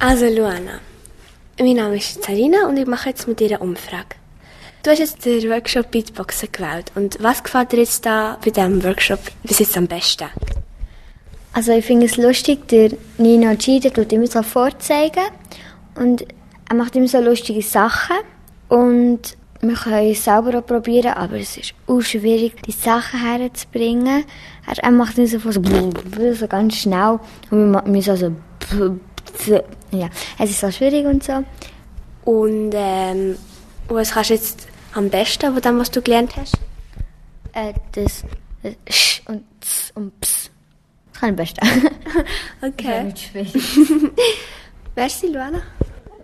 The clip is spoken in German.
Also Luana, mein Name ist Sarina und ich mache jetzt mit dir eine Umfrage. Du hast jetzt den Workshop Beatboxen gewählt. Und was gefällt dir jetzt da bei diesem Workshop bis jetzt am besten? Also ich finde es lustig, der Nino G, der tut immer so vorzeigen und er macht immer so lustige Sachen und wir können es selber auch probieren, aber es ist auch schwierig, die Sachen herzubringen. Er macht immer so ganz schnell und wir müssen also ja, es ist so schwierig und so. Und was kannst du jetzt am besten von dem, was du gelernt hast? Das Sch und Z und Ps. Das kann ich am besten. Okay. Das ist nicht schwierig. Merci, Luana.